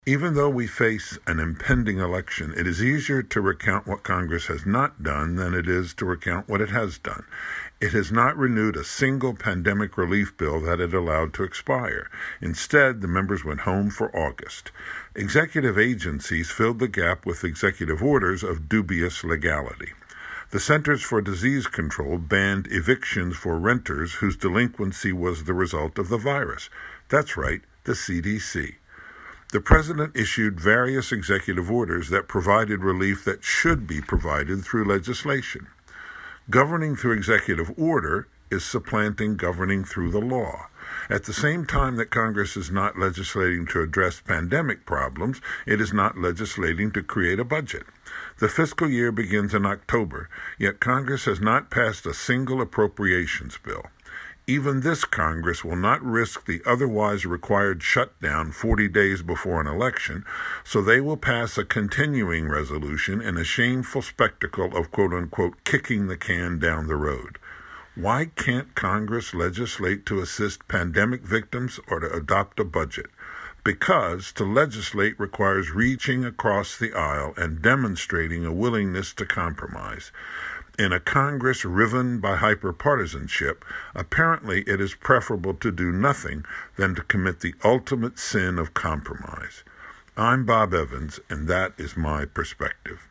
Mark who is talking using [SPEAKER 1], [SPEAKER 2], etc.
[SPEAKER 1] Even though we face an impending election, it is easier to recount what Congress has not done than it is to recount what it has done. It has not renewed a single pandemic relief bill that it allowed to expire. Instead, the members went home for August. Executive agencies filled the gap with executive orders of dubious legality. The Centers for Disease Control banned evictions for renters whose delinquency was the result of the virus. That's right, the CDC. The president issued various executive orders that provided relief that should be provided through legislation. Governing through executive order is supplanting governing through the law. At the same time that Congress is not legislating to address pandemic problems, it is not legislating to create a budget. The fiscal year begins in October, yet Congress has not passed a single appropriations bill. Even this Congress will not risk the otherwise required shutdown 40 days before an election, so they will pass a continuing resolution in a shameful spectacle of quote-unquote kicking the can down the road. Why can't Congress legislate to assist pandemic victims or to adopt a budget? Because to legislate requires reaching across the aisle and demonstrating a willingness to compromise. In a Congress riven by hyperpartisanship, apparently it is preferable to do nothing than to commit the ultimate sin of compromise. I'm Bob Evans, and that is my perspective.